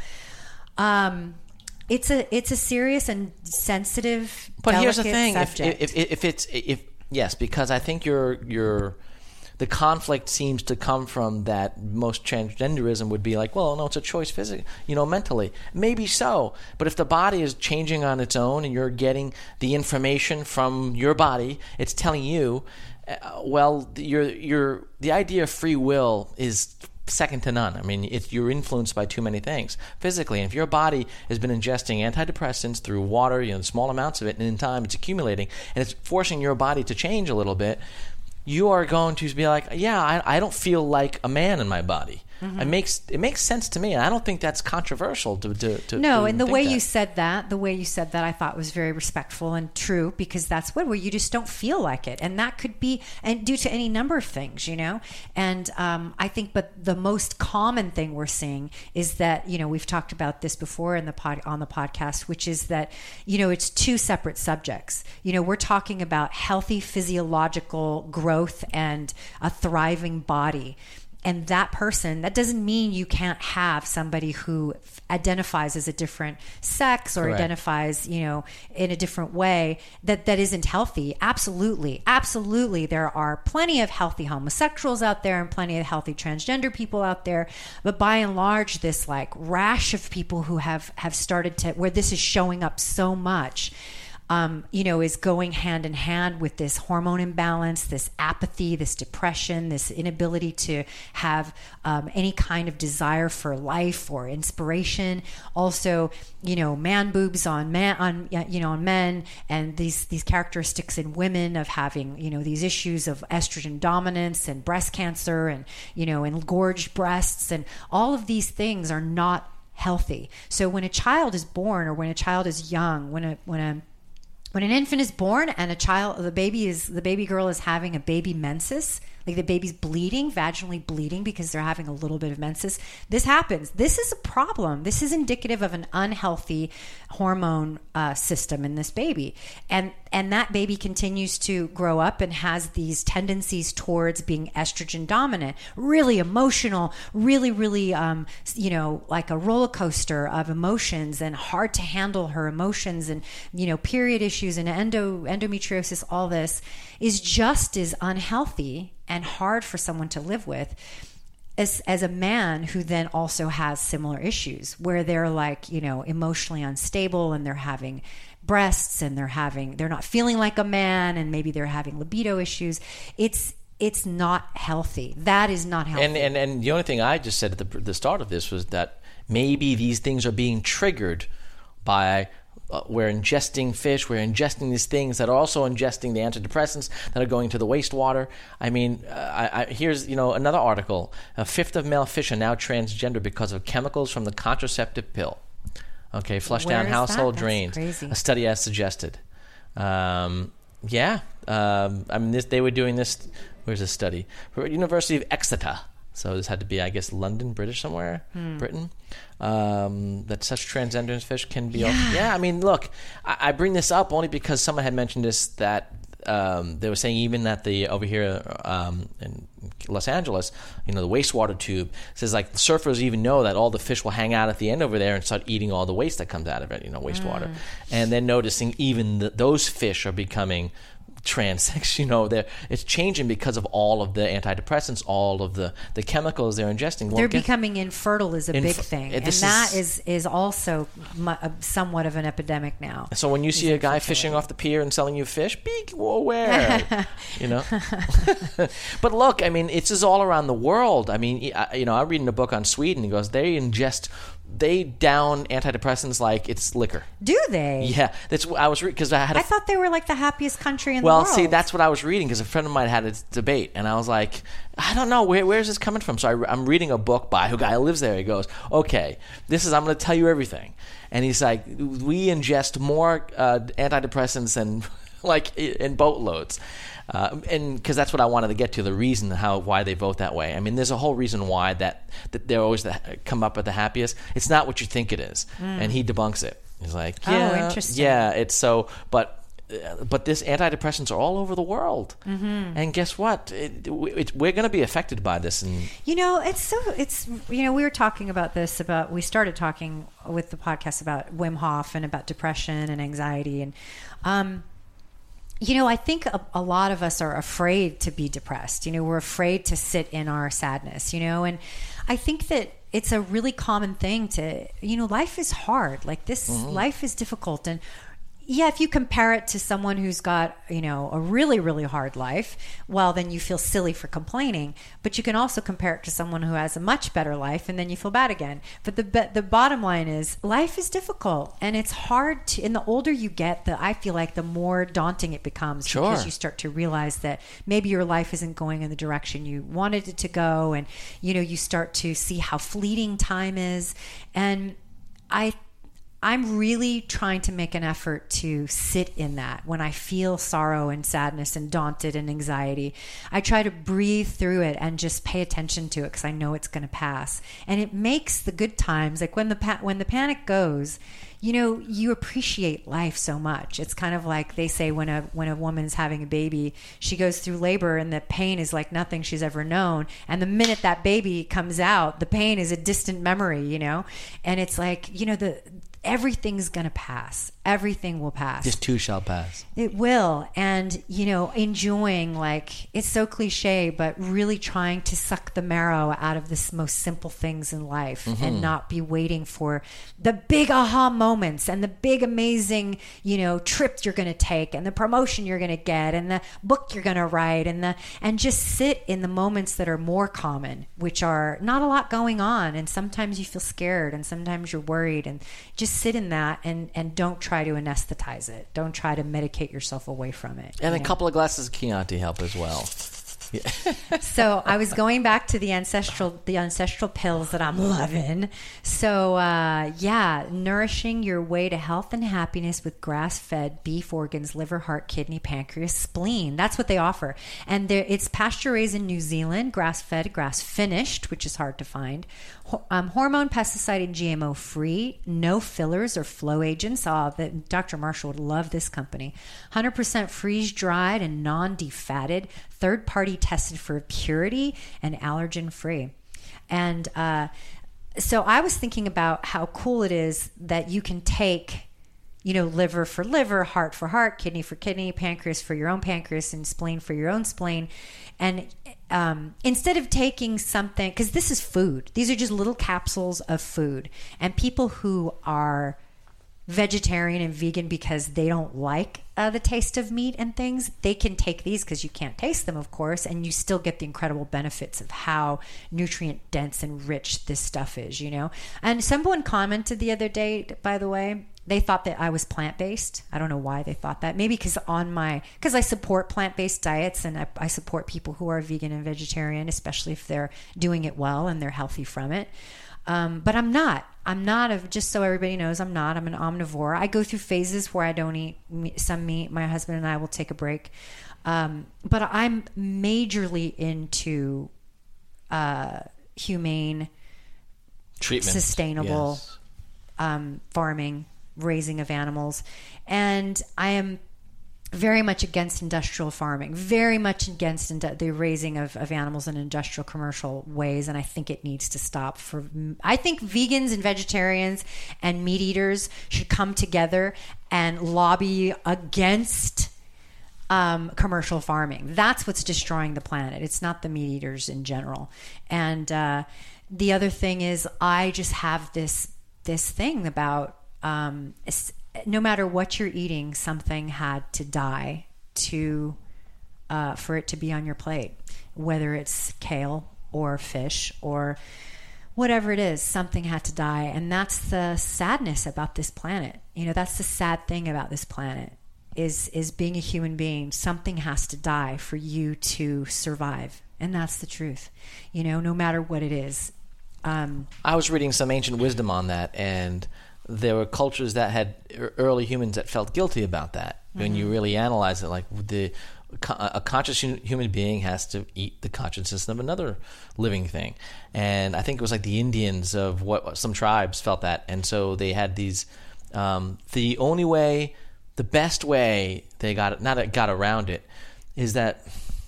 Um, it's a it's a serious and sensitive, but here's the thing: subject. If, if if it's if yes, because I think you're you're. The conflict seems to come from that most transgenderism would be like, well, no, it's a choice physically, you know, mentally. Maybe so. But if the body is changing on its own and you're getting the information from your body, it's telling you, uh, well, you're, you're, the idea of free will is second to none. I mean, it's, you're influenced by too many things physically. And if your body has been ingesting antidepressants through water, you know, small amounts of it, and in time it's accumulating, and it's forcing your body to change a little bit, you are going to be like, yeah, I, I don't feel like a man in my body. Mm-hmm. It makes it makes sense to me, and I don't think that's controversial to to, to no. To and the way that. you said that, the way you said that, I thought was very respectful and true, because that's what where you just don't feel like it, and that could be and due to any number of things, you know. And um, I think, but the most common thing we're seeing is that, you know, we've talked about this before in the pod on the podcast, which is that, you know, it's two separate subjects. You know, we're talking about healthy physiological growth and a thriving body. And that person, that doesn't mean you can't have somebody who identifies as a different sex or Correct. identifies, you know, in a different way that, that isn't healthy. Absolutely. Absolutely. There are plenty of healthy homosexuals out there and plenty of healthy transgender people out there. But by and large, this like rash of people who have, have started to, where this is showing up so much, Um, you know, is going hand in hand with this hormone imbalance, this apathy, this depression, this inability to have um, any kind of desire for life or inspiration. Also, you know, man boobs on man, on you know, on men, and these these characteristics in women of having, you know, these issues of estrogen dominance and breast cancer, and, you know, engorged breasts, and all of these things are not healthy. So when a child is born, or when a child is young, when a when a When an infant is born and a child, the baby is, the baby girl is having a baby menses, like the baby's bleeding, vaginally bleeding because they're having a little bit of menses. This happens. This is a problem. This is indicative of an unhealthy hormone uh, system in this baby. And and that baby continues to grow up and has these tendencies towards being estrogen dominant, really emotional, really, really, um, you know, like a roller coaster of emotions, and hard to handle her emotions, and, you know, period issues and endo endometriosis, all this is just as unhealthy and hard for someone to live with as as a man who then also has similar issues where they're like, you know, emotionally unstable, and they're having breasts, and they're having they're not feeling like a man, and maybe they're having libido issues. It's it's not healthy. That is not healthy. And and and the only thing I just said at the the start of this was that maybe these things are being triggered by Uh, we're ingesting fish, we're ingesting these things that are also ingesting the antidepressants that are going to the wastewater. I mean, uh, I, I, here's, you know, another article. A fifth of male fish are now transgender because of chemicals from the contraceptive pill. Okay, flush Where down is household that? drains. That's crazy. A study has suggested. Um, yeah, um, I mean, this, they were doing this. Where's this study? University of Exeter. So this had to be, I guess, London, British somewhere, hmm. Britain. Um, that such transgender fish can be. Yeah. All, yeah, I mean, look, I, I bring this up only because someone had mentioned this, that um, they were saying even that the over here um, in Los Angeles, you know, the wastewater tube, says like the surfers even know that all the fish will hang out at the end over there and start eating all the waste that comes out of it, you know, wastewater. Mm. And then noticing even the, those fish are becoming transsex, you know, they're, it's changing because of all of the antidepressants, all of the, the chemicals they're ingesting. Well, they're guess, becoming infertile is a inf- big thing. And that is, is is also mu- somewhat of an epidemic now. So when you see a guy fishing off the pier and selling you fish, be aware, you know. But look, I mean, it's just all around the world. I mean, you know, I'm reading a book on Sweden. He goes, they ingest They down antidepressants like it's liquor. Do they? Yeah, that's I was because I had. A, I thought they were like the happiest country in well, the world. Well, see, that's what I was reading because a friend of mine had a debate, and I was like, I don't know where where is this coming from. So I, I'm reading a book by a guy who lives there. He goes, okay, this is I'm going to tell you everything, and he's like, we ingest more uh, antidepressants than like in boatloads. Uh, and because that's what I wanted to get to, the reason how why they vote that way. I mean, there's a whole reason why that, that they're always the, come up with the happiest. It's not what you think it is, mm. and he debunks it. He's like, yeah, oh, interesting. Yeah, it's so, but uh, but this antidepressants are all over the world, mm-hmm. and guess what? It, it, we're going to be affected by this. And you know, it's so it's you know, we were talking about this about we started talking with the podcast about Wim Hof and about depression and anxiety and. Um, You know, I think a, a lot of us are afraid to be depressed. You know, we're afraid to sit in our sadness, you know, and I think that it's a really common thing to, you know, life is hard. Like this, mm-hmm. life is difficult. And yeah, if you compare it to someone who's got, you know, a really, really hard life, well, then you feel silly for complaining. But you can also compare it to someone who has a much better life, and then you feel bad again. But the the bottom line is, life is difficult, and it's hard to. And the older you get, the I feel like the more daunting it becomes, sure. because you start to realize that maybe your life isn't going in the direction you wanted it to go, and you know, you start to see how fleeting time is, and I. I'm really trying to make an effort to sit in that when I feel sorrow and sadness and daunted and anxiety. I try to breathe through it and just pay attention to it because I know it's going to pass. And it makes the good times, like when the pa- when the panic goes, you know, you appreciate life so much. It's kind of like they say when a when a woman's having a baby, she goes through labor and the pain is like nothing she's ever known. And the minute that baby comes out, the pain is a distant memory, you know? And it's like, you know, the everything's going to pass. Everything will pass. This too shall pass. It will. And, you know, enjoying, like, it's so cliche, but really trying to suck the marrow out of the most simple things in life, mm-hmm. and not be waiting for the big aha moments and the big amazing, you know, trip you're going to take and the promotion you're going to get and the book you're going to write and the, and just sit in the moments that are more common, which are not a lot going on. And sometimes you feel scared and sometimes you're worried, and just sit in that and, and don't try to anesthetize it. Don't try to medicate yourself away from it. And a know? couple of glasses of Chianti help as well. Yeah. So I was going back to the ancestral the ancestral pills that I'm loving. So uh, yeah, nourishing your way to health and happiness with grass-fed beef organs, liver, heart, kidney, pancreas, spleen. That's what they offer. And it's pasture raised in New Zealand, grass-fed, grass-finished, which is hard to find. Um, hormone, pesticide, and G M O free, no fillers or flow agents. Oh, the, Doctor Marshall would love this company. one hundred percent freeze-dried and non-defatted, third-party tested for purity and allergen-free. And uh, so I was thinking about how cool it is that you can take, you know, liver for liver, heart for heart, kidney for kidney, pancreas for your own pancreas, and spleen for your own spleen. And um, instead of taking something, because this is food, these are just little capsules of food. And people who are vegetarian and vegan because they don't like uh, the taste of meat and things, they can take these because you can't taste them, of course, and you still get the incredible benefits of how nutrient dense and rich this stuff is, you know? And someone commented the other day, by the way, they thought that I was plant-based. I don't know why they thought that. Maybe because on my, because I support plant-based diets, and I, I support people who are vegan and vegetarian, especially if they're doing it well and they're healthy from it. Um, but I'm not. I'm not, of just so everybody knows, I'm not. I'm an omnivore. I go through phases where I don't eat meat, some meat. My husband and I will take a break. Um, but I'm majorly into uh, humane, treatment, sustainable yes. um, farming, raising of animals. And I am very much against industrial farming, very much against indu- the raising of, of animals in industrial commercial ways. And I think it needs to stop. For I think vegans and vegetarians and meat eaters should come together and lobby against um, commercial farming. That's what's destroying the planet. It's not the meat eaters in general. And uh, the other thing is, I just have this this thing about um, no matter what you're eating, something had to die to uh, for it to be on your plate, whether it's kale or fish or whatever it is. Something had to die, and that's the sadness about this planet. You know, that's the sad thing about this planet is is being a human being. Something has to die for you to survive, and that's the truth. You know, no matter what it is. Um, I was reading some ancient wisdom on that, and there were cultures that had early humans that felt guilty about that. Mm-hmm. When you really analyze it, like the a conscious human being has to eat the consciousness of another living thing. And I think it was like the Indians of what some tribes felt that. And so they had these, um, the only way, the best way they got, not got around it, is that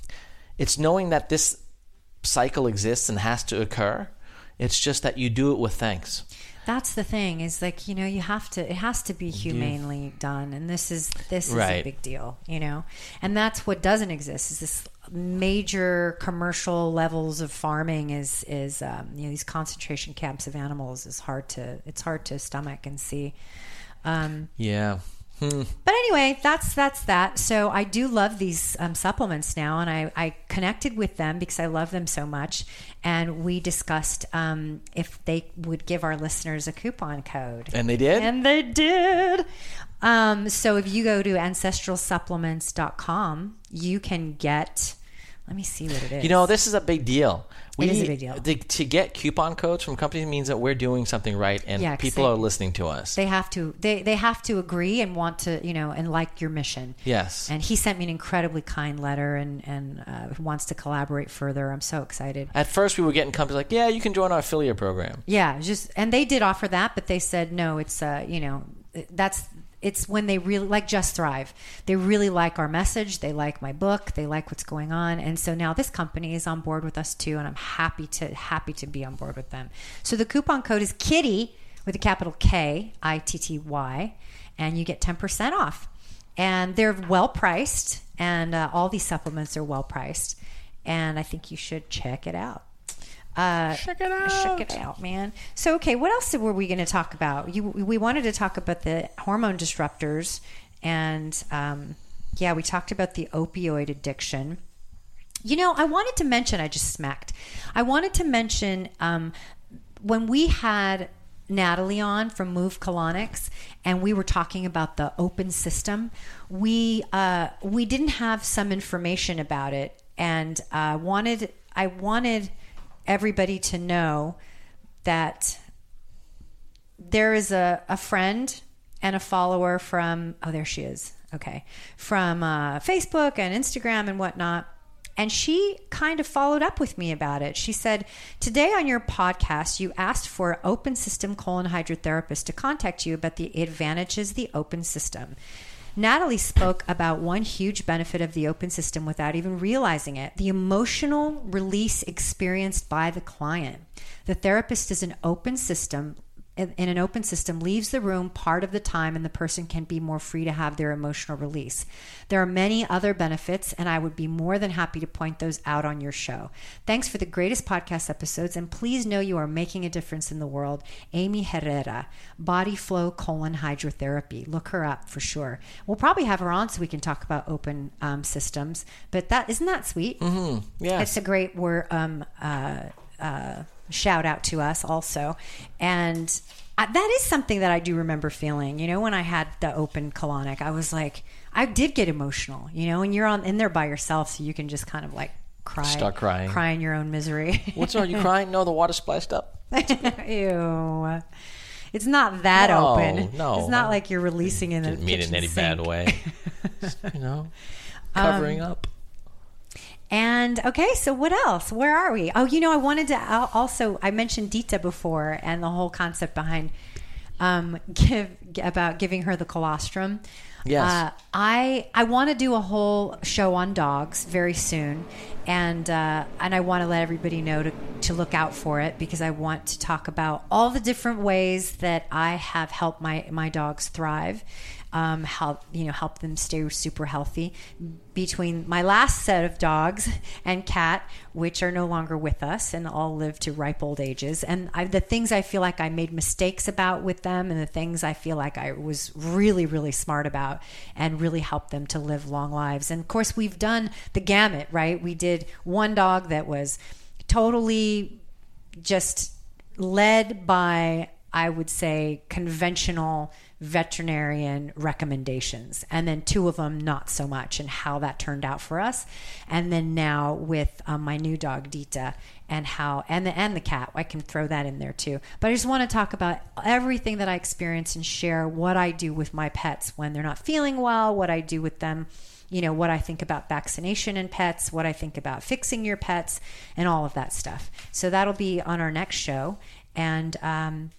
it's knowing that this cycle exists and has to occur. It's just that you do it with thanks. That's the thing, is like, you know, you have to, it has to be humanely yeah. done. And this is, this is right. a big deal, you know, and that's what doesn't exist is this major commercial levels of farming is, is, um, you know, these concentration camps of animals is hard to, it's hard to stomach and see. Um, yeah. Hmm. But anyway, that's that's that. So I do love these um, supplements now, and I, I connected with them because I love them so much. And we discussed um, if they would give our listeners a coupon code. And they did? And they did. Um, so if you go to ancestral supplements dot com, you can get... Let me see what it is. You know, this is a big deal. We, it is a big deal. The, to get coupon codes from companies means that we're doing something right, and yeah, people they, are listening to us. They have to. They they have to agree and want to, you know, and like your mission. Yes. And he sent me an incredibly kind letter, and and uh, wants to collaborate further. I'm so excited. At first, we were getting companies like, "Yeah, you can join our affiliate program." Yeah, just and they did offer that, but they said no. It's uh, you know, that's. It's when they really like Just Thrive. They really like our message. They like my book. They like what's going on. And so now this company is on board with us too. And I'm happy to happy to be on board with them. So the coupon code is Kitty with a capital K, I T T Y. And you get ten percent off. And they're well priced. And uh, all these supplements are well priced. And I think you should check it out. Uh, check it out. Check it out, man. So, okay, what else were we going to talk about? You, we wanted to talk about the hormone disruptors, and um, yeah, we talked about the opioid addiction. You know, I wanted to mention, I just smacked. I wanted to mention um, when we had Natalie on from Move Colonics, and we were talking about the open system. We uh, we didn't have some information about it, and uh, wanted I wanted. everybody to know that there is a, a friend and a follower from, oh, there she is. Okay. From uh, Facebook and Instagram and whatnot. And she kind of followed up with me about it. She said, today on your podcast, you asked for an open system colon hydrotherapist to contact you about the advantages of the open system. Natalie spoke about one huge benefit of the open system without even realizing it, the emotional release experienced by the client. The therapist is an open system, in an open system, leaves the room part of the time, and the person can be more free to have their emotional release. There are many other benefits, and I would be more than happy to point those out on your show. Thanks for the greatest podcast episodes, and please know you are making a difference in the world. Amy Herrera, Body Flow Colon Hydrotherapy. Look her up for sure. We'll probably have her on so we can talk about open um, systems. But that isn't that sweet? Mm-hmm. Yeah, it's a great word. Um, uh, uh, shout out to us also. And I, that is something that I do remember feeling, you know, when I had the open colonic, I was like, I did get emotional, you know, and you're on in there by yourself. So you can just kind of like cry, start crying, cry in your own misery. What's wrong? You crying? No, the water splashed up. Ew. It's not that no, open. No, it's not like you're releasing in the didn't mean it in any sink. bad way. Just, you know, covering um, up. And okay, so what else? Where are we? Oh, you know, I wanted to also, I mentioned Dita before and the whole concept behind um, give about giving her the colostrum. Yes. Uh, I I want to do a whole show on dogs very soon, and uh, and I want to let everybody know to to look out for it, because I want to talk about all the different ways that I have helped my my dogs thrive. Um, help you know help them stay super healthy. Between my last set of dogs and Cat, which are no longer with us and all live to ripe old ages, and I, the things I feel like I made mistakes about with them, and the things I feel like I was really really smart about, and really helped them to live long lives. And of course, we've done the gamut, right? We did one dog that was totally just led by, I would say, conventional veterinarian recommendations, and then two of them not so much, and how that turned out for us. And then now with um, my new dog Dita, and how and the and the cat, I can throw that in there too. But I just want to talk about everything that I experience and share what I do with my pets when they're not feeling well, what I do with them, you know, what I think about vaccination in pets, what I think about fixing your pets, and all of that stuff. So that'll be on our next show. And um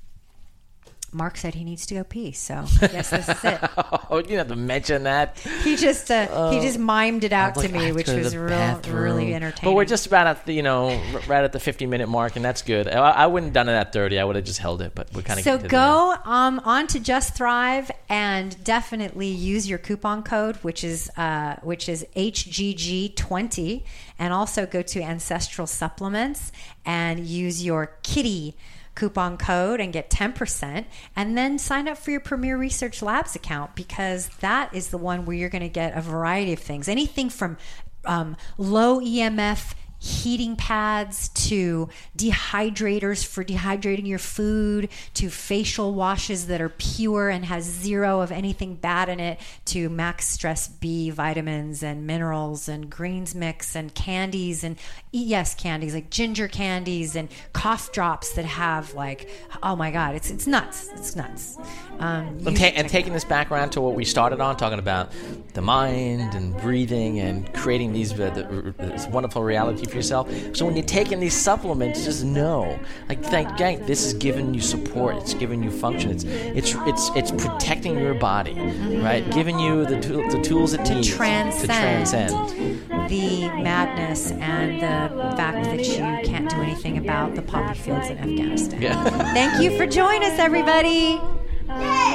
Mark said he needs to go pee, so I guess this is it. Oh, you have to mention that. He just uh, uh, he just mimed it out like, to me, which to was real, really entertaining. But we're just about at the, you know, right at the fifty minute mark, and that's good. I, I wouldn't have done it at thirty. I would have just held it, but we're kind of so go um, on to Just Thrive, and definitely use your coupon code, which is uh, which is H G G twenty, and also go to Ancestral Supplements and use your kitty coupon code and get ten percent, and then sign up for your Premier Research Labs account, because that is the one where you're going to get a variety of things, anything from um, low E M F heating pads to dehydrators for dehydrating your food, to facial washes that are pure and has zero of anything bad in it, to Max Stress B vitamins and minerals and greens mix, and candies, and yes, candies like ginger candies, and cough drops that have like, oh my God, it's it's nuts. It's nuts. Um, and, ta- and taking this back around to what we started on, talking about the mind and breathing and creating these uh, the, this wonderful reality for yourself. So when you're taking these supplements, just know, like, thank gang, this is giving you support. It's giving you function. It's it's it's it's protecting your body, mm-hmm. right? Giving you the tool, the tools it to needs transcend, to transcend the madness and the fact that you can't do anything about the poppy fields in Afghanistan. Yeah. Thank you for joining us, everybody.